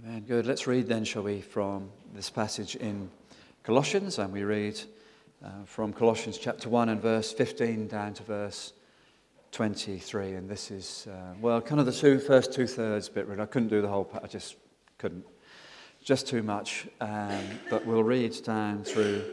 Amen. Good. Let's read then, shall we, from this passage in Colossians, and we read from Colossians chapter 1 and verse 15 down to verse 23. And this is, kind of the first two-thirds bit. Really. I couldn't do the whole part. I just couldn't. Just too much. But we'll read down through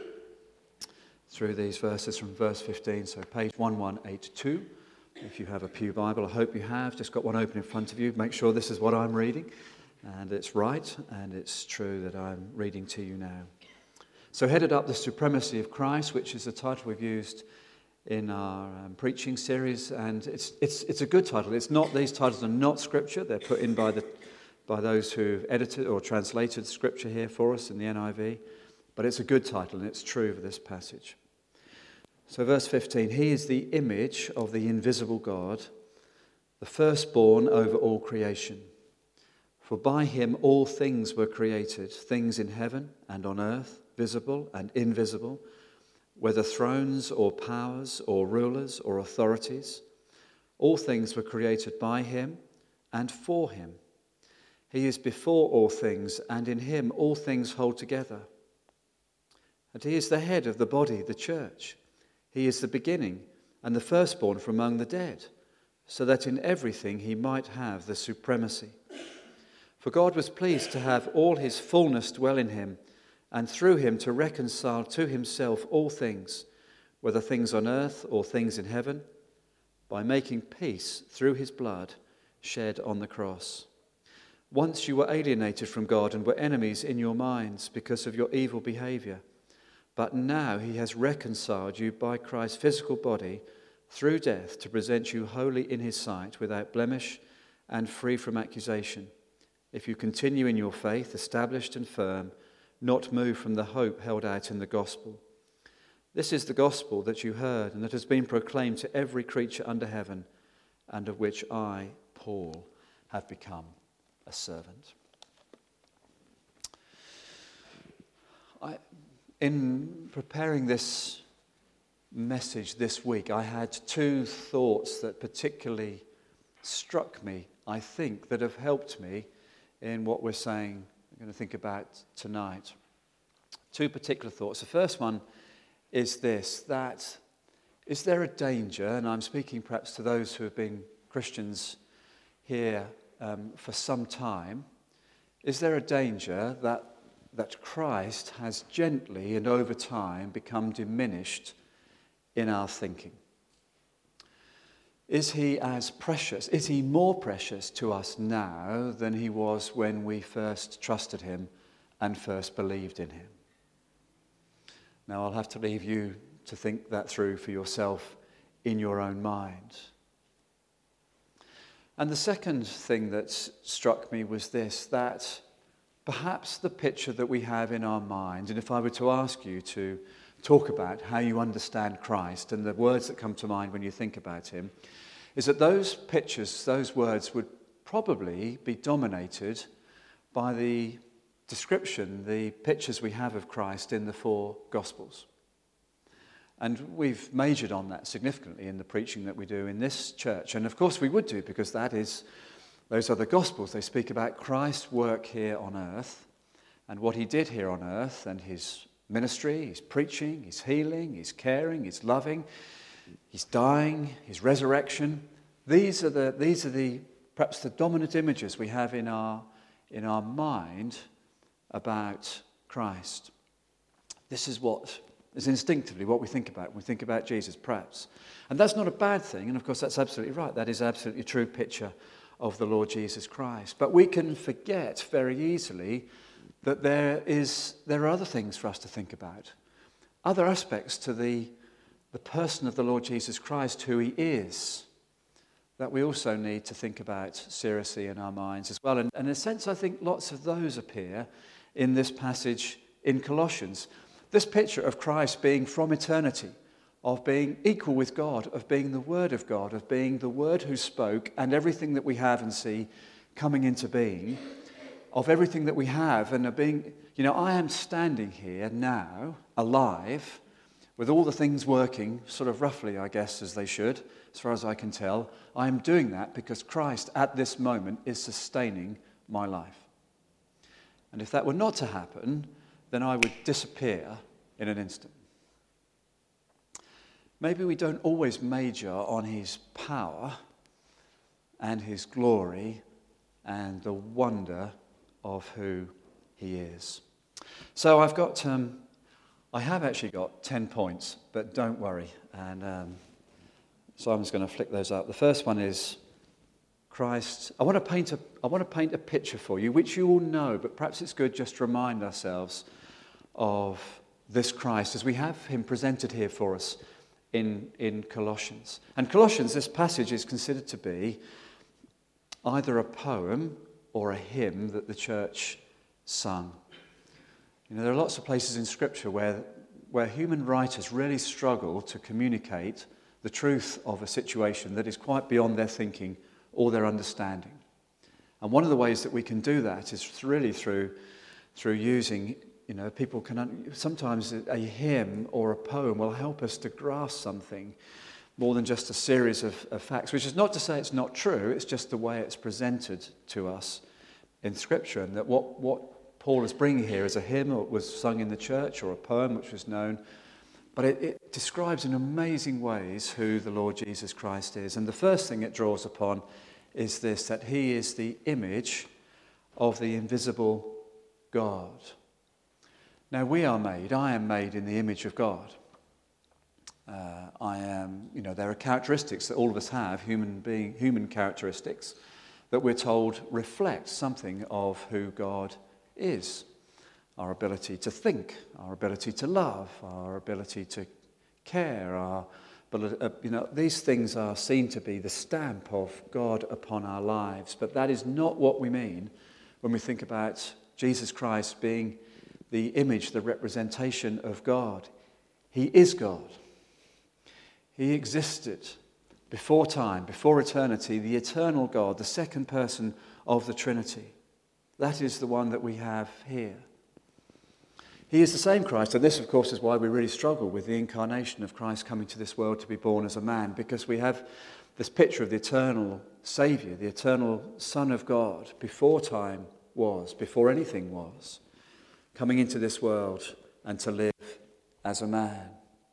these verses from verse 15. So page 1182. If you have a Pew Bible, I hope you have. Just got one open in front of you. Make sure this is what I'm reading. And it's right, and it's true that I'm reading to you now. So headed up the supremacy of Christ, which is the title we've used in our preaching series, and it's a good title. It's not; these titles are not scripture. They're put in by those who've edited or translated scripture here for us in the NIV. But it's a good title, and it's true for this passage. So verse 15: He is the image of the invisible God, the firstborn over all creation. For by him all things were created, things in heaven and on earth, visible and invisible, whether thrones or powers or rulers or authorities. All things were created by him and for him. He is before all things, and in him all things hold together. And he is the head of the body, the church. He is the beginning and the firstborn from among the dead, so that in everything he might have the supremacy. For God was pleased to have all his fullness dwell in him, and through him to reconcile to himself all things, whether things on earth or things in heaven, by making peace through his blood shed on the cross. Once you were alienated from God and were enemies in your minds because of your evil behavior, but now he has reconciled you by Christ's physical body through death to present you holy in his sight, without blemish and free from accusation. If you continue in your faith, established and firm, not moved from the hope held out in the gospel. This is the gospel that you heard and that has been proclaimed to every creature under heaven, and of which I, Paul, have become a servant. In preparing this message this week, I had two thoughts that particularly struck me, I think, that have helped me in what we're going to think about tonight. Two particular thoughts. The first one is this, that is there a danger, and I'm speaking perhaps to those who have been Christians here for some time, is there a danger that Christ has gently and over time become diminished in our thinking? Is he as precious? Is he more precious to us now than he was when we first trusted him and first believed in him? Now, I'll have to leave you to think that through for yourself in your own mind. And the second thing that struck me was this, that perhaps the picture that we have in our mind, and if I were to ask you to talk about how you understand Christ and the words that come to mind when you think about him, is that those pictures, those words would probably be dominated by the description, the pictures we have of Christ in the four Gospels. And we've majored on that significantly in the preaching that we do in this church. And of course we would do, because those are the Gospels. They speak about Christ's work here on earth and what he did here on earth, and his ministry, his preaching, his healing, his caring, his loving, his dying, his resurrection. These are the perhaps the dominant images we have in our mind about Christ. This is what is instinctively what we think about when we think about Jesus, perhaps. And that's not a bad thing, and of course that's absolutely right. That is absolutely a true picture of the Lord Jesus Christ. But we can forget very easily that there are other things for us to think about, other aspects to the person of the Lord Jesus Christ, who he is, that we also need to think about seriously in our minds as well. And in a sense, I think lots of those appear in this passage in Colossians. This picture of Christ being from eternity, of being equal with God, of being the Word of God, of being the Word who spoke, and everything that we have and see coming into being, of everything that we have, and of being, I am standing here now, alive, with all the things working, sort of roughly, I guess, as they should, as far as I can tell. I am doing that because Christ, at this moment, is sustaining my life. And if that were not to happen, then I would disappear in an instant. Maybe we don't always major on his power and his glory and the wonder of who he is. So I have actually got 10 points, but don't worry. And Simon's going to flick those up. The first one is Christ. I want to paint a picture for you, which you all know, but perhaps it's good just to remind ourselves of this Christ as we have him presented here for us in Colossians. And Colossians, this passage is considered to be either a poem or a hymn that the church sung. You know, there are lots of places in Scripture where human writers really struggle to communicate the truth of a situation that is quite beyond their thinking or their understanding. And one of the ways that we can do that is really through using, people can, sometimes a hymn or a poem will help us to grasp something more than just a series of facts, which is not to say it's not true, it's just the way it's presented to us in Scripture. And that what Paul is bringing here is a hymn that was sung in the church or a poem which was known, but it describes in amazing ways who the Lord Jesus Christ is. And the first thing it draws upon is this, that he is the image of the invisible God. Now I am made in the image of God. There are characteristics that all of us have, human characteristics, that we're told reflect something of who God is. Our ability to think, our ability to love, our ability to care, these things are seen to be the stamp of God upon our lives. But that is not what we mean when we think about Jesus Christ being the image, the representation of God. He is God. He existed before time, before eternity, the eternal God, the second person of the Trinity. That is the one that we have here. He is the same Christ, and this, of course, is why we really struggle with the incarnation of Christ coming to this world to be born as a man, because we have this picture of the eternal Saviour, the eternal Son of God, before time was, before anything was, coming into this world and to live as a man.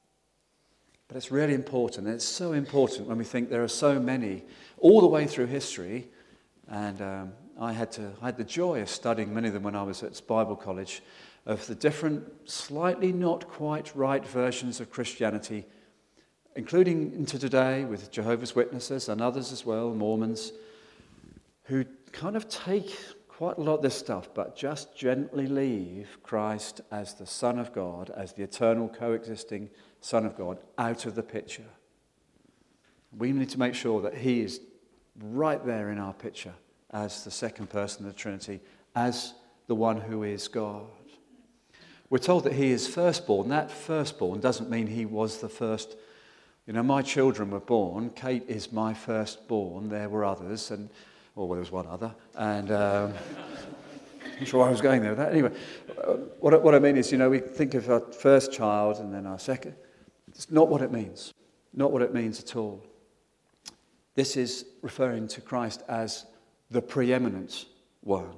But it's really important, and it's so important when we think there are so many, all the way through history, and I had the joy of studying many of them when I was at Bible college, of the different, slightly not quite right versions of Christianity, including into today with Jehovah's Witnesses and others as well, Mormons, who kind of take quite a lot of this stuff, but just gently leave Christ as the Son of God, as the eternal coexisting Son of God, out of the picture. We need to make sure that he is right there in our picture as the second person of the Trinity, as the one who is God. We're told that he is firstborn. That firstborn doesn't mean he was the first. My children were born. Kate is my firstborn. There were others, there was one other, and I'm not sure why I was going there with that. Anyway, what I mean is, we think of our first child and then our second. It's not what it means. Not what it means at all. This is referring to Christ as the preeminent one,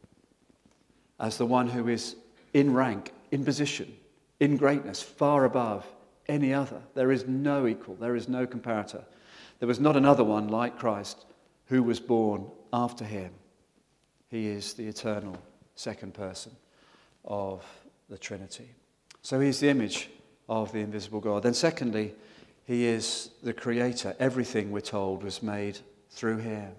as the one who is in rank, in position, in greatness, far above any other. There is no equal. There is no comparator. There was not another one like Christ who was born after him. He is the eternal second person of the Trinity. So he's the image of the invisible God. Then secondly, he is the creator. Everything, we're told, was made through him.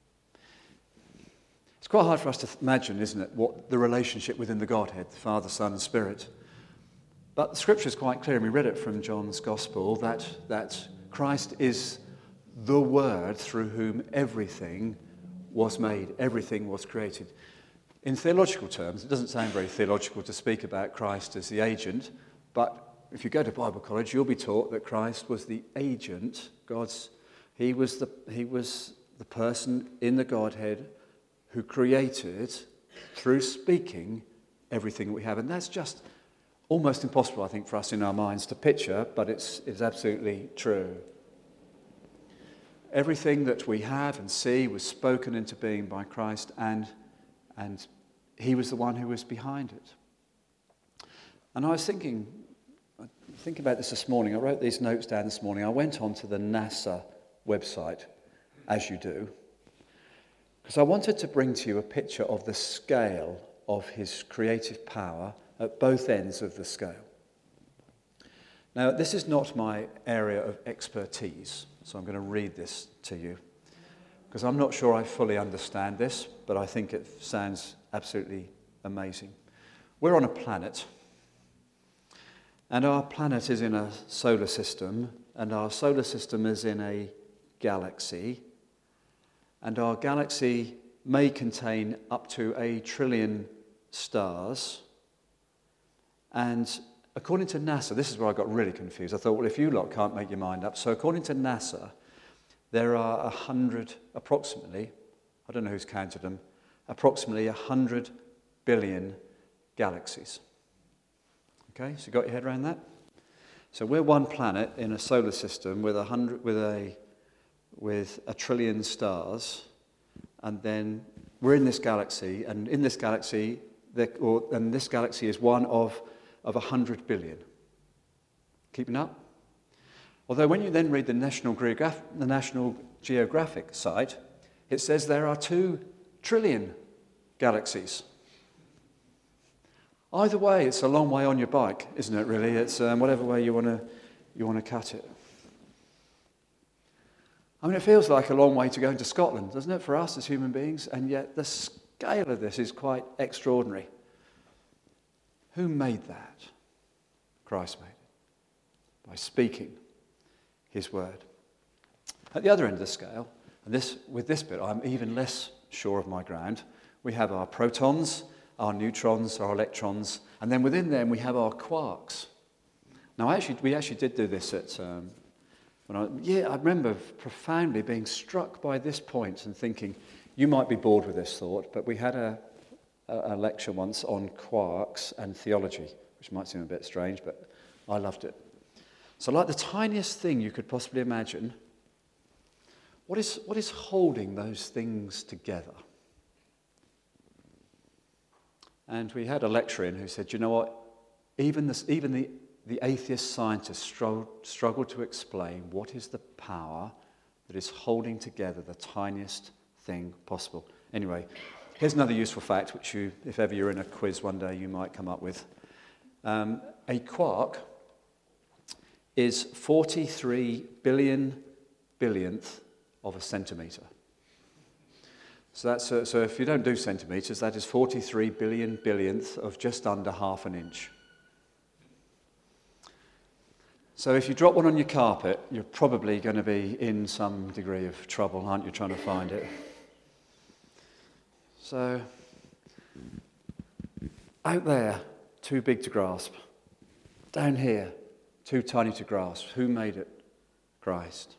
It's quite hard for us to imagine, isn't it, what the relationship within the Godhead, the Father, Son, and Spirit. But the Scripture is quite clear, and we read it from John's Gospel, that Christ is the Word through whom everything was made, everything was created. In theological terms, it doesn't sound very theological to speak about Christ as the agent, but if you go to Bible college, you'll be taught that Christ was the agent. He was the person in the Godhead who created, through speaking, everything that we have. And that's just almost impossible, I think, for us in our minds to picture, but it's absolutely true. Everything that we have and see was spoken into being by Christ and he was the one who was behind it. And I was thinking about this morning. I wrote these notes down this morning. I went onto the NASA website, as you do, because I wanted to bring to you a picture of the scale of his creative power at both ends of the scale. Now, this is not my area of expertise, so I'm going to read this to you, because I'm not sure I fully understand this, but I think it sounds absolutely amazing. We're on a planet, and our planet is in a solar system, and our solar system is in a galaxy, and our galaxy may contain up to 1 trillion stars. And according to NASA, this is where I got really confused. I thought, well, if you lot can't make your mind up. So according to NASA, there are 100, approximately, I don't know who's counted them, approximately 100 billion galaxies. Okay, so you got your head around that? So we're one planet in a solar system with 1 trillion stars, and then we're in this galaxy, and in this galaxy, this galaxy is one of 100 billion. Keeping up? Although when you then read the National Geographic site, it says there are 2 trillion galaxies. Either way, it's a long way on your bike, isn't it? Really, it's whatever way you want to cut it. I mean, it feels like a long way to go into Scotland, doesn't it, for us as human beings? And yet the scale of this is quite extraordinary. Who made that? Christ made it by speaking his word. At the other end of the scale, and with this bit, I'm even less sure of my ground. We have our protons, our neutrons, our electrons, and then within them we have our quarks. Now, we actually did do this at. I remember profoundly being struck by this point and thinking, you might be bored with this thought, but we had a lecture once on quarks and theology, which might seem a bit strange, but I loved it. So like the tiniest thing you could possibly imagine, what is holding those things together? And we had a lecturer in who said, you know what, even the atheist scientists struggle to explain what is the power that is holding together the tiniest thing possible. Anyway, here's another useful fact, which you, if ever you're in a quiz one day, you might come up with. A quark is 43 billionth of a centimetre. So so if you don't do centimetres, that is 43 billionth of just under half an inch. So if you drop one on your carpet, you're probably going to be in some degree of trouble, aren't you, trying to find it? So, out there, too big to grasp. Down here, too tiny to grasp. Who made it? Christ.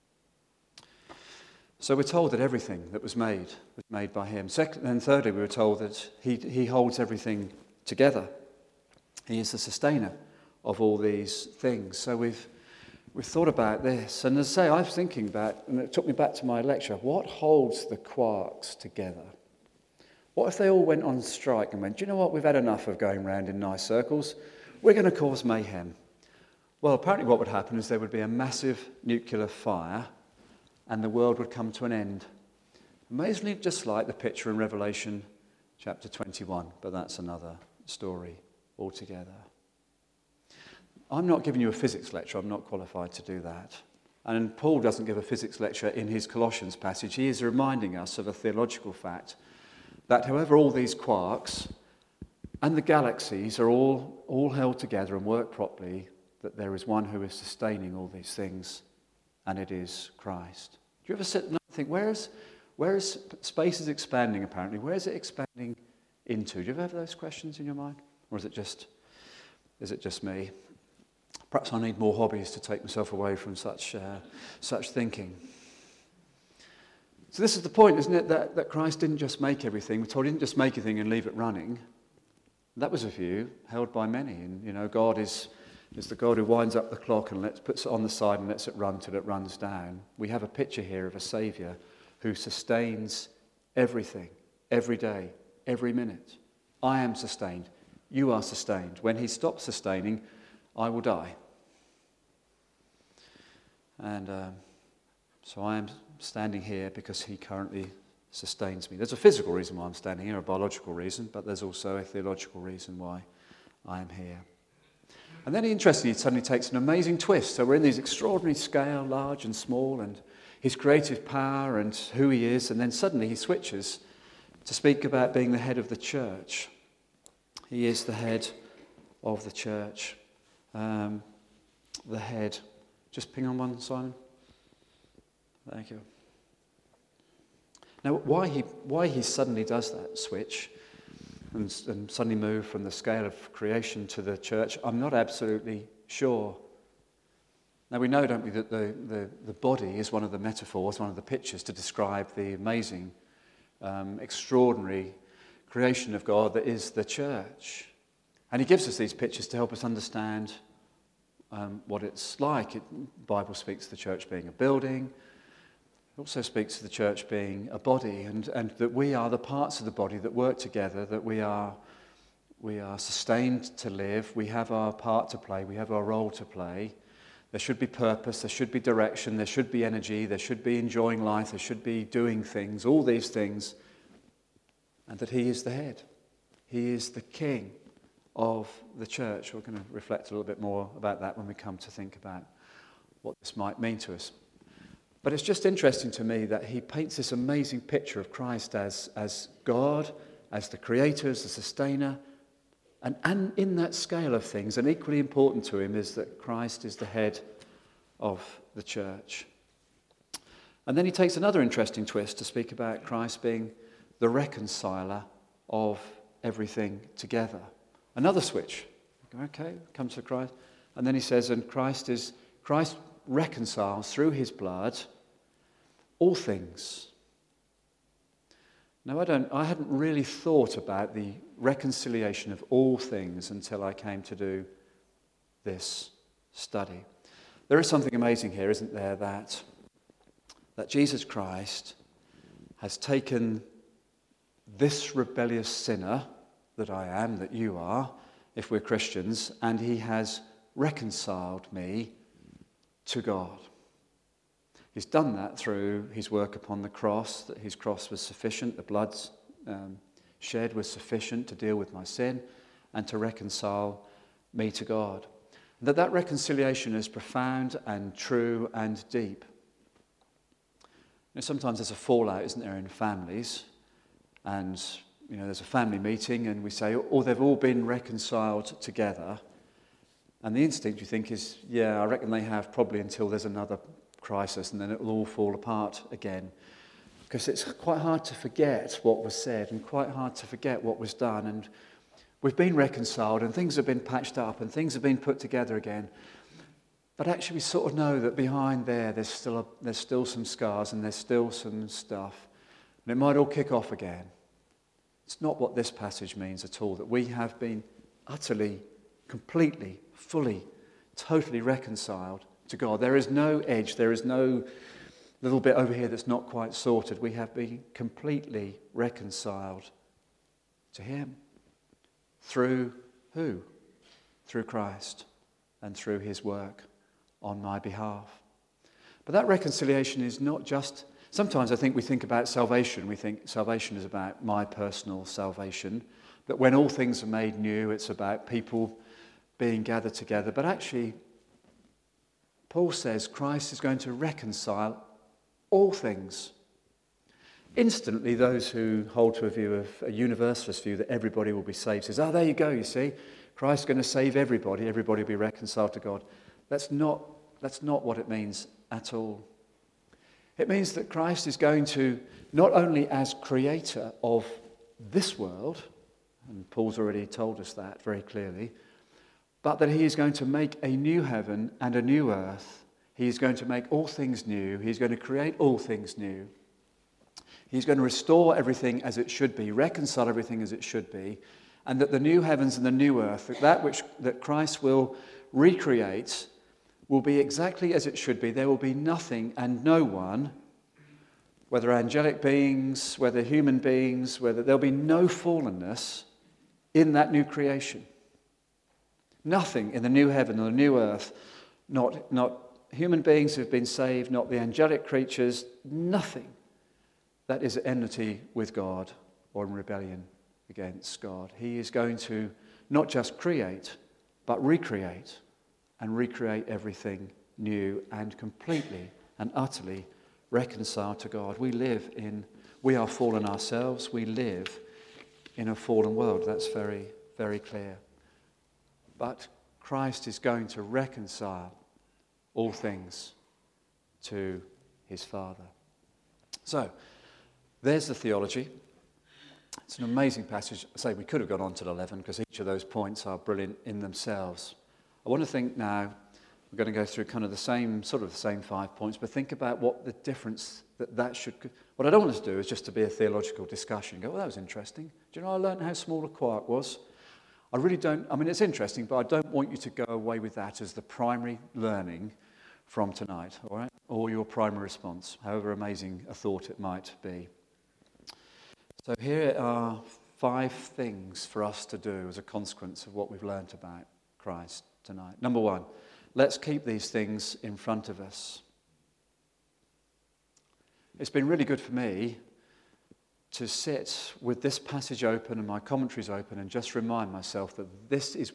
So we're told that everything that was made by him. And thirdly, we were told that he holds everything together. He is the sustainer of all these things. So we've thought about this. And as I say, I was thinking about, and it took me back to my lecture, what holds the quarks together? What if they all went on strike and went, do you know what, we've had enough of going round in nice circles. We're going to cause mayhem. Well, apparently what would happen is there would be a massive nuclear fire and the world would come to an end. Amazingly, just like the picture in Revelation chapter 21, but that's another story altogether. I'm not giving you a physics lecture. I'm not qualified to do that. And Paul doesn't give a physics lecture in his Colossians passage. He is reminding us of a theological fact that however all these quarks and the galaxies are all held together and work properly, that there is one who is sustaining all these things, and it is Christ. Do you ever sit and think, where is space is expanding apparently? Where is it expanding into? Do you ever have those questions in your mind? Or is it just me? Perhaps I need more hobbies to take myself away from such thinking. So this is the point, isn't it, that Christ didn't just make everything. We're told he didn't just make anything and leave it running. That was a view held by many. And, God is the God who winds up the clock and puts it on the side and lets it run till it runs down. We have a picture here of a Saviour who sustains everything, every day, every minute. I am sustained. You are sustained. When he stops sustaining, I will die. And so I am standing here because he currently sustains me. There's a physical reason why I'm standing here, a biological reason, but there's also a theological reason why I am here. And then interestingly, it suddenly takes an amazing twist. So we're in these extraordinary scale, large and small, and his creative power and who he is, and then suddenly he switches to speak about being the head of the church. He is the head of the church. The head. Just ping on one, Simon. Thank you. Now, why he suddenly does that switch and suddenly move from the scale of creation to the church, I'm not absolutely sure. Now, we know, don't we, that the body is one of the metaphors, one of the pictures to describe the amazing, extraordinary creation of God that is the church. And he gives us these pictures to help us understand what it's like. The Bible speaks of the church being a building. It also speaks of the church being a body, and that we are the parts of the body that work together, that we are sustained to live, we have our part to play, we have our role to play. There should be purpose, there should be direction, there should be energy, there should be enjoying life, there should be doing things, all these things, and that he is the head. He is the king of the church. We're going to reflect a little bit more about that when we come to think about what this might mean to us. But it's just interesting to me that he paints this amazing picture of Christ as God, as the creator, as the sustainer. And in that scale of things, and equally important to him, is that Christ is the head of the church. And then he takes another interesting twist to speak about Christ being the reconciler of everything together. Another switch. Okay, comes to Christ. And then he says, and Christ reconciles through his blood all things. Now, I hadn't really thought about the reconciliation of all things until I came to do this study. There is something amazing here, isn't there, that Jesus Christ has taken this rebellious sinner that I am, that you are, if we're Christians, and he has reconciled me to God. He's done that through his work upon the cross, that his cross was sufficient, the blood shed was sufficient to deal with my sin and to reconcile me to God. And that reconciliation is profound and true and deep. Sometimes there's a fallout, isn't there, in families, and there's a family meeting and we say, oh, they've all been reconciled together. And the instinct, you think, is, yeah, I reckon they have, probably until there's another crisis, and then it will all fall apart again. Because it's quite hard to forget what was said and quite hard to forget what was done. And we've been reconciled and things have been patched up and things have been put together again. But actually we sort of know that behind there's still some scars and there's still some stuff. And it might all kick off again. It's not what this passage means at all, that we have been utterly, completely, fully, totally reconciled to God. There is no edge, there is no little bit over here that's not quite sorted. We have been completely reconciled to him. Through who? Through Christ and through his work on my behalf. But that reconciliation is not just... Sometimes I think we think about salvation. We think salvation is about my personal salvation. That when all things are made new, it's about people being gathered together. But actually, Paul says Christ is going to reconcile all things. Instantly, those who hold to a universalist view that everybody will be saved says, there you go, you see. Christ's going to save everybody. Everybody will be reconciled to God. That's not what it means at all. It means that Christ is going to, not only as creator of this world, and Paul's already told us that very clearly, but that he is going to make a new heaven and a new earth. He is going to make all things new. He's going to create all things new. He's going to restore everything as it should be, reconcile everything as it should be, and that the new heavens and the new earth, that Christ will recreate, will be exactly as it should be. There will be nothing and no one whether angelic beings, whether human beings, whether there'll be no fallenness in that new creation. Nothing in the new heaven or the new earth, not human beings who've been saved, not the angelic creatures, nothing that is at enmity with God or in rebellion against God. He is going to not just create, but recreate, and recreate everything new and completely and utterly reconciled to God. We are fallen ourselves, we live in a fallen world. That's very, very clear. But Christ is going to reconcile all things to his Father. So, there's the theology. It's an amazing passage. I say we could have gone on to 11 because each of those points are brilliant in themselves. I want to think now, we're going to go through kind of the same 5 points, but think about what the difference that should... What I don't want us to do is just to be a theological discussion. Go, well, that was interesting. Do you know I learned how small a quark was? I really don't... I mean, it's interesting, but I don't want you to go away with that as the primary learning from tonight, all right? Or your primary response, however amazing a thought it might be. So here are 5 things for us to do as a consequence of what we've learned about Christ tonight. Number 1, let's keep these things in front of us. It's been really good for me to sit with this passage open and my commentaries open and just remind myself that this is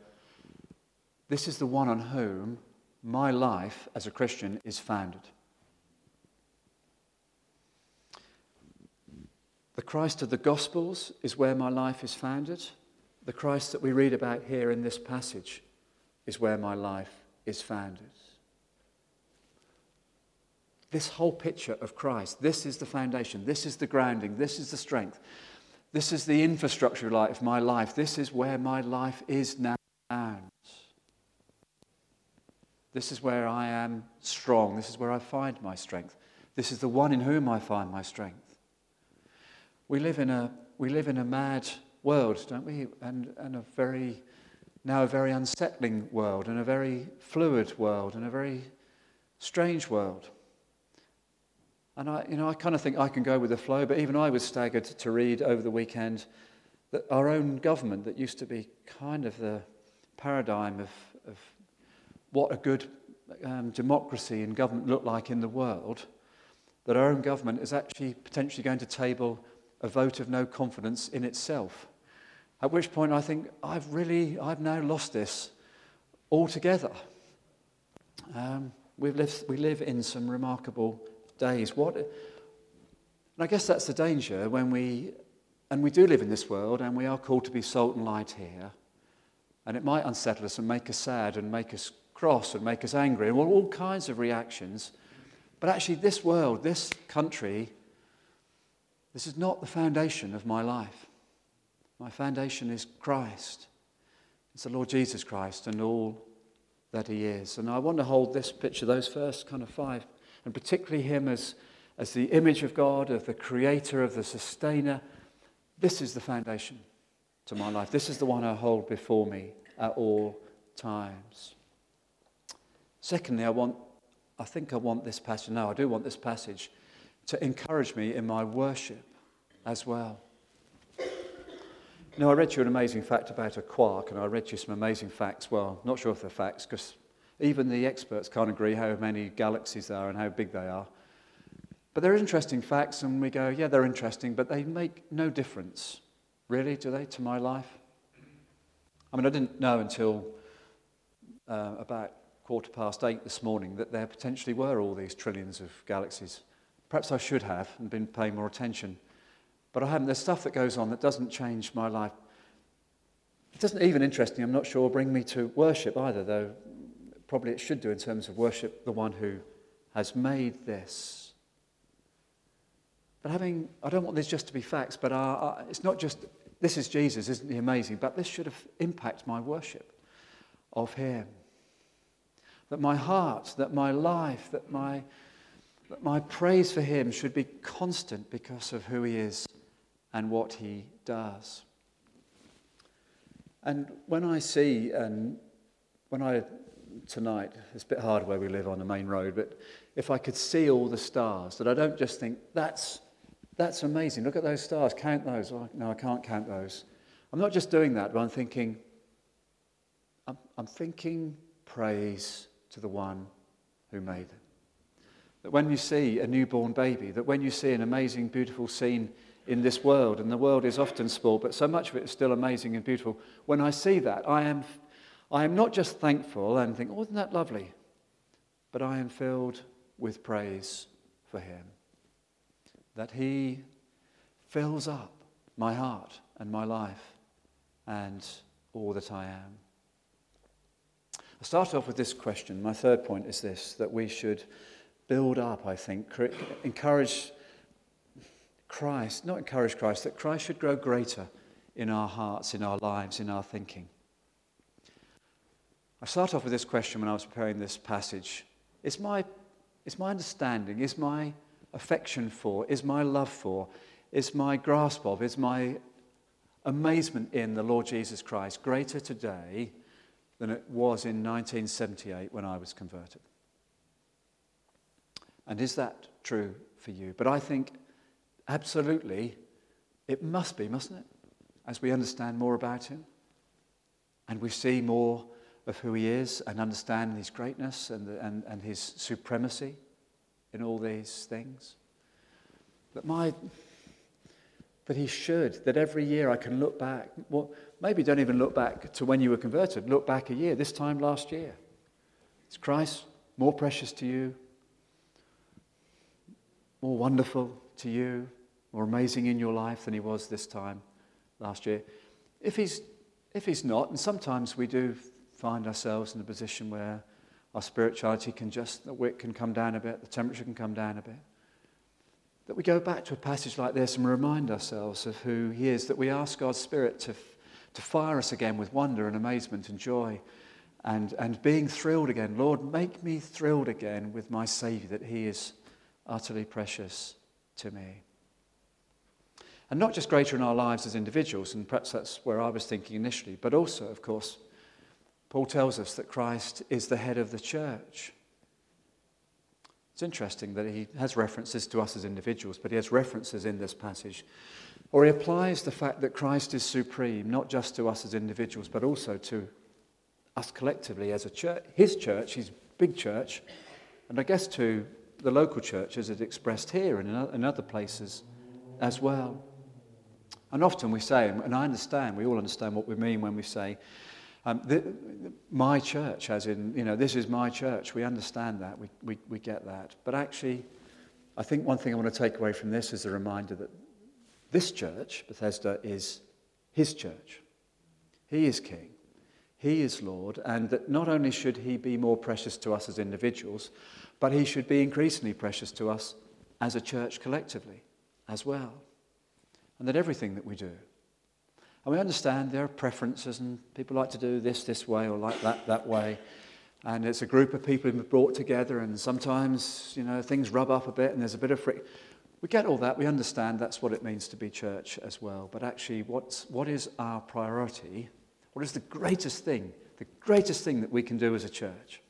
the one on whom my life as a Christian is founded. The Christ of the Gospels is where my life is founded. The Christ that we read about here in this passage is where my life is founded. This whole picture of Christ, this is the foundation, this is the grounding, this is the strength, this is the infrastructure of my life, this is where my life is now found. This is where I am strong, this is where I find my strength. This is the one in whom I find my strength. We live in a mad world, don't we? And a very unsettling world, and a very fluid world, and a very strange world. And I kind of think I can go with the flow, but even I was staggered to read over the weekend that our own government, that used to be kind of the paradigm of what a good democracy and government look like in the world, that our own government is actually potentially going to table a vote of no confidence in itself. At which point I think, I've now lost this altogether. We live in some remarkable days. And I guess that's the danger when we do live in this world, and we are called to be salt and light here, and it might unsettle us and make us sad and make us cross and make us angry and all kinds of reactions. But actually this world, this country, this is not the foundation of my life. My foundation is Christ. It's the Lord Jesus Christ and all that he is. And I want to hold this picture, those first kind of 5, and particularly him as the image of God, of the creator, of the sustainer. This is the foundation to my life. This is the one I hold before me at all times. Secondly, I do want this passage to encourage me in my worship as well. Now, I read you an amazing fact about a quark, and I read you some amazing facts. Well, not sure if they're facts, because even the experts can't agree how many galaxies there are and how big they are. But they're interesting facts, and we go, yeah, they're interesting, but they make no difference, really, do they, to my life? I mean, I didn't know until about 8:15 this morning that there potentially were all these trillions of galaxies. Perhaps I should have and been paying more attention. But I haven't. There's stuff that goes on that doesn't change my life. It doesn't even, interestingly, I'm not sure, bring me to worship either, though probably it should do in terms of worship the one who has made this. But I don't want this just to be facts, but it's not just, this is Jesus, isn't he amazing? But this should have impacted my worship of him. That my heart, that my life, that my praise for him should be constant because of who he is and what he does. And when I see, tonight, it's a bit hard where we live on the main road, but if I could see all the stars, that I don't just think, that's amazing, look at those stars, count those. Oh, no, I can't count those. I'm not just doing that, but I'm thinking praise to the one who made them. That when you see a newborn baby, that when you see an amazing, beautiful scene in this world, and the world is often small, but so much of it is still amazing and beautiful, when I see that, I am not just thankful and think, oh, isn't that lovely? But I am filled with praise for him. That he fills up my heart and my life and all that I am. I'll start off with this question. My third point is this, that we should build up, I think, encourage Christ, not encourage Christ, that Christ should grow greater in our hearts, in our lives, in our thinking. I start off with this question when I was preparing this passage. Is my understanding, is my affection for, is my love for, is my grasp of, is my amazement in the Lord Jesus Christ greater today than it was in 1978 when I was converted? And is that true for you? But I think absolutely it must be, mustn't it? As we understand more about him and we see more of who he is and understand his greatness and his supremacy in all these things. That every year I can look back, well, maybe don't even look back to when you were converted, look back a year, this time last year. Is Christ more precious to you, more wonderful to you, more amazing in your life than he was this time last year? If he's not, and sometimes we do find ourselves in a position where our spirituality the wick can come down a bit, the temperature can come down a bit, that we go back to a passage like this and remind ourselves of who he is, that we ask God's Spirit to fire us again with wonder and amazement and joy and being thrilled again. Lord, make me thrilled again with my Saviour, that he is utterly precious to me. And not just greater in our lives as individuals, and perhaps that's where I was thinking initially, but also, of course, Paul tells us that Christ is the head of the church. It's interesting that he has references to us as individuals, but he has references in this passage, or he applies the fact that Christ is supreme, not just to us as individuals, but also to us collectively as a church, his big church, and I guess to the local church as it's expressed here and in other places as well. And often we say, and I understand, we all understand what we mean when we say, my church, as in, this is my church. We understand that. We get that. But actually, I think one thing I want to take away from this is a reminder that this church, Bethesda, is his church. He is King. He is Lord. And that not only should he be more precious to us as individuals, but he should be increasingly precious to us as a church collectively as well. And that everything that we do, and we understand there are preferences and people like to do this way or like that way. And it's a group of people who have brought together and sometimes, things rub up a bit and there's a bit of friction. We get all that. We understand that's what it means to be church as well. But actually, what is our priority? What is the greatest thing that we can do as a church?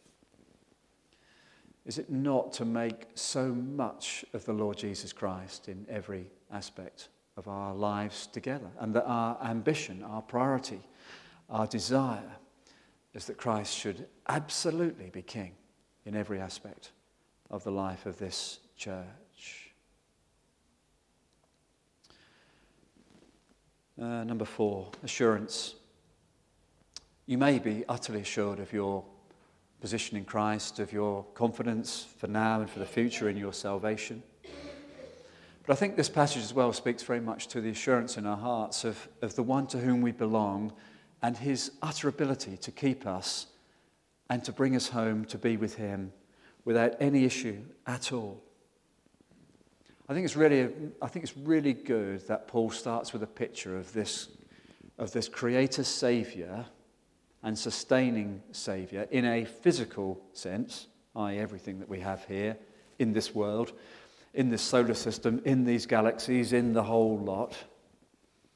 Is it not to make so much of the Lord Jesus Christ in every aspect of our lives together, and that our ambition, our priority, our desire is that Christ should absolutely be King in every aspect of the life of this church. Number 4, assurance. You may be utterly assured of your position in Christ, of your confidence for now and for the future in your salvation. But I think this passage as well speaks very much to the assurance in our hearts of the one to whom we belong and his utter ability to keep us and to bring us home to be with him without any issue at all. I think it's really good that Paul starts with a picture of this creator Saviour and sustaining Saviour in a physical sense, i.e. everything that we have here in this world, in this solar system, in these galaxies, in the whole lot.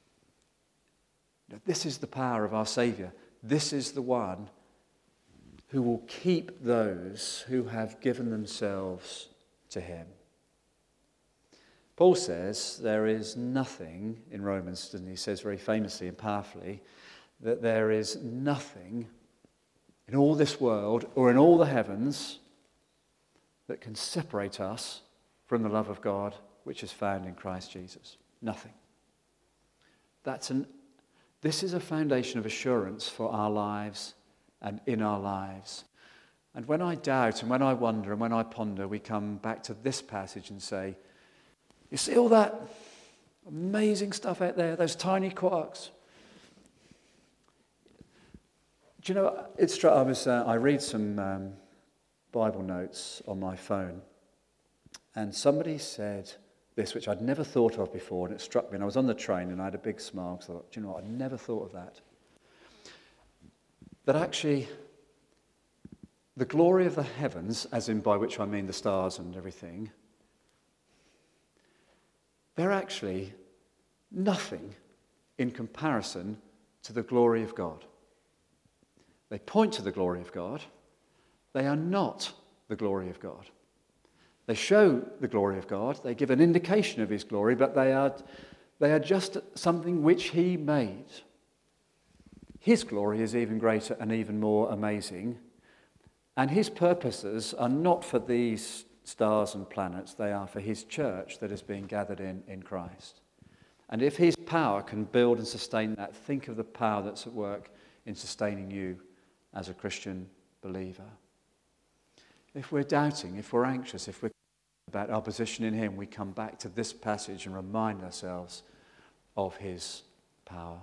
This is the power of our Saviour. This is the one who will keep those who have given themselves to him. Paul says there is nothing in Romans, and he says very famously and powerfully, that there is nothing in all this world or in all the heavens that can separate us from the love of God which is found in Christ Jesus. Nothing. This is a foundation of assurance for our lives and in our lives. And when I doubt and when I wonder and when I ponder, we come back to this passage and say, you see all that amazing stuff out there, those tiny quarks? Do you know, I read some Bible notes on my phone, and somebody said this, which I'd never thought of before, and it struck me, and I was on the train and I had a big smile, because I thought, do you know what, I'd never thought of that. That actually, the glory of the heavens, as in by which I mean the stars and everything, they're actually nothing in comparison to the glory of God. They point to the glory of God. They are not the glory of God. They show the glory of God. They give an indication of his glory, but they are just something which he made. His glory is even greater and even more amazing. And his purposes are not for these stars and planets. They are for his church that is being gathered in Christ. And if his power can build and sustain that, think of the power that's at work in sustaining you as a Christian believer. If we're doubting, if we're anxious, if we're about our position in him, we come back to this passage and remind ourselves of his power.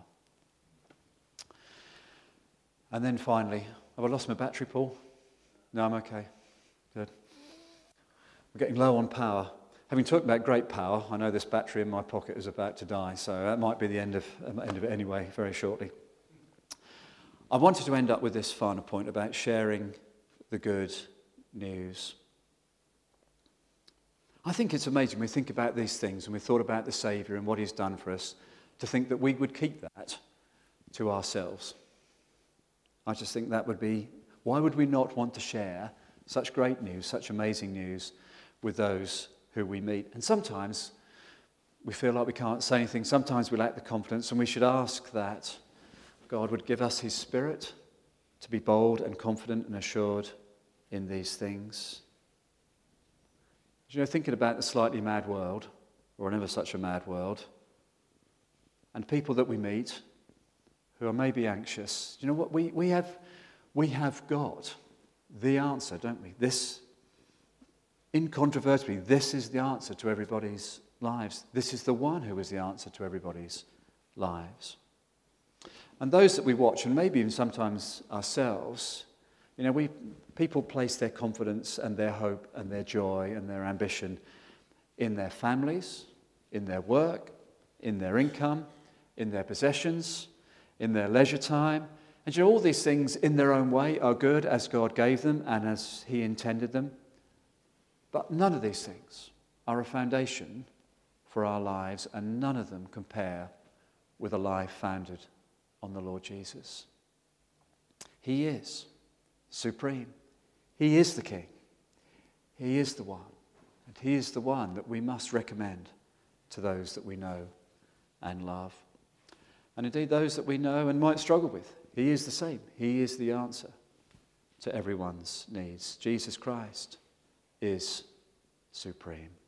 And then finally, have I lost my battery, Paul? No, I'm okay. Good. We're getting low on power. Having talked about great power, I know this battery in my pocket is about to die, so that might be the end of it anyway, very shortly. I wanted to end up with this final point about sharing the good news. I think it's amazing when we think about these things and we thought about the Saviour and what he's done for us, to think that we would keep that to ourselves. I just think that would be, why would we not want to share such great news, such amazing news with those who we meet? And sometimes we feel like we can't say anything. Sometimes we lack the confidence, and we should ask that God would give us his Spirit to be bold and confident and assured in these things. You know, thinking about the slightly mad world, or never such a mad world, and people that we meet who are maybe anxious, you know what, we have got the answer, don't we? This, incontrovertibly, this is the answer to everybody's lives. This is the one who is the answer to everybody's lives. And those that we watch, and maybe even sometimes ourselves, you know, people place their confidence and their hope and their joy and their ambition in their families, in their work, in their income, in their possessions, in their leisure time. And you know, all these things in their own way are good as God gave them and as he intended them. But none of these things are a foundation for our lives, and none of them compare with a life founded on the Lord Jesus. He is supreme. He is the King. He is the one. And he is the one that we must recommend to those that we know and love. And indeed those that we know and might struggle with. He is the same. He is the answer to everyone's needs. Jesus Christ is supreme.